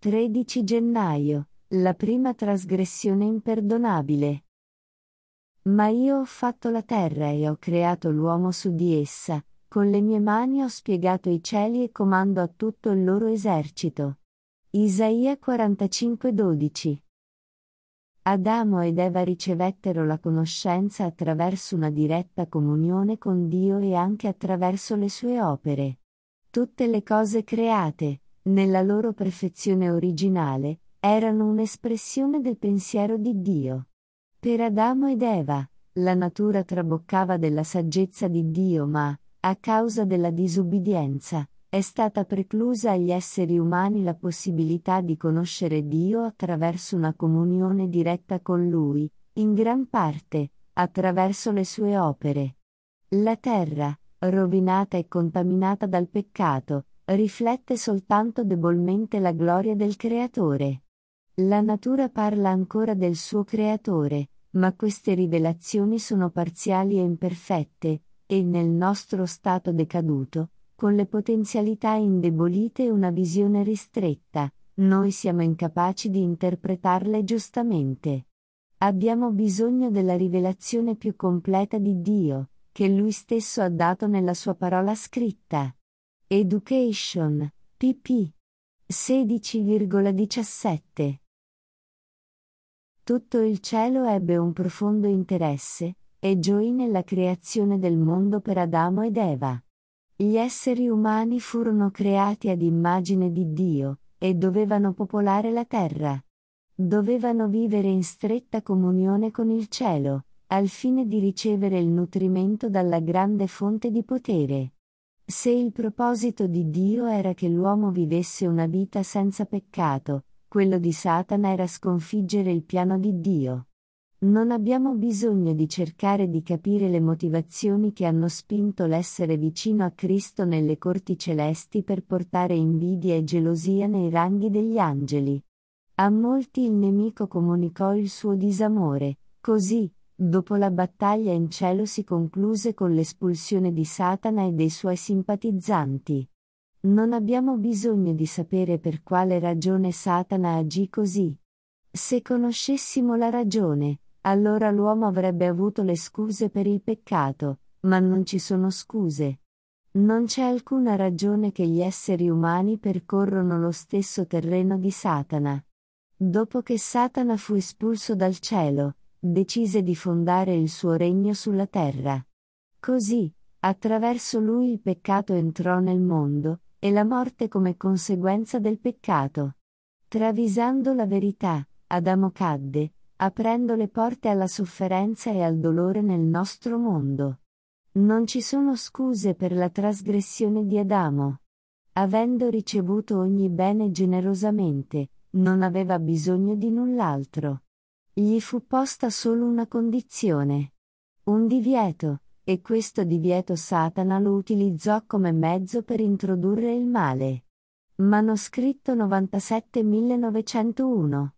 13 gennaio, la prima trasgressione imperdonabile. Ma io ho fatto la terra e ho creato l'uomo su di essa, con le mie mani ho spiegato i cieli e comando a tutto il loro esercito. Isaia 45:12. Adamo ed Eva ricevettero la conoscenza attraverso una diretta comunione con Dio e anche attraverso le sue opere. Tutte le cose create, nella loro perfezione originale, erano un'espressione del pensiero di Dio. Per Adamo ed Eva, la natura traboccava della saggezza di Dio ma, a causa della disubbidienza, è stata preclusa agli esseri umani la possibilità di conoscere Dio attraverso una comunione diretta con Lui, in gran parte, attraverso le sue opere. La terra, rovinata e contaminata dal peccato, riflette soltanto debolmente la gloria del Creatore. La natura parla ancora del suo Creatore, ma queste rivelazioni sono parziali e imperfette, e nel nostro stato decaduto, con le potenzialità indebolite e una visione ristretta, noi siamo incapaci di interpretarle giustamente. Abbiamo bisogno della rivelazione più completa di Dio, che Lui stesso ha dato nella sua parola scritta. Education, pp. 16,17. Tutto il cielo ebbe un profondo interesse, e gioì nella creazione del mondo per Adamo ed Eva. Gli esseri umani furono creati ad immagine di Dio, e dovevano popolare la terra. Dovevano vivere in stretta comunione con il cielo, al fine di ricevere il nutrimento dalla grande fonte di potere. Se il proposito di Dio era che l'uomo vivesse una vita senza peccato, quello di Satana era sconfiggere il piano di Dio. Non abbiamo bisogno di cercare di capire le motivazioni che hanno spinto l'essere vicino a Cristo nelle corti celesti per portare invidia e gelosia nei ranghi degli angeli. A molti il nemico comunicò il suo disamore, così, dopo la battaglia in cielo si concluse con l'espulsione di Satana e dei suoi simpatizzanti. Non abbiamo bisogno di sapere per quale ragione Satana agì così. Se conoscessimo la ragione, allora l'uomo avrebbe avuto le scuse per il peccato, ma non ci sono scuse. Non c'è alcuna ragione che gli esseri umani percorrono lo stesso terreno di Satana. Dopo che Satana fu espulso dal cielo, decise di fondare il suo regno sulla terra. Così, attraverso lui il peccato entrò nel mondo, e la morte come conseguenza del peccato. Travisando la verità, Adamo cadde, aprendo le porte alla sofferenza e al dolore nel nostro mondo. Non ci sono scuse per la trasgressione di Adamo. Avendo ricevuto ogni bene generosamente, non aveva bisogno di null'altro. Gli fu posta solo una condizione. Un divieto, e questo divieto Satana lo utilizzò come mezzo per introdurre il male. Manoscritto 97 1901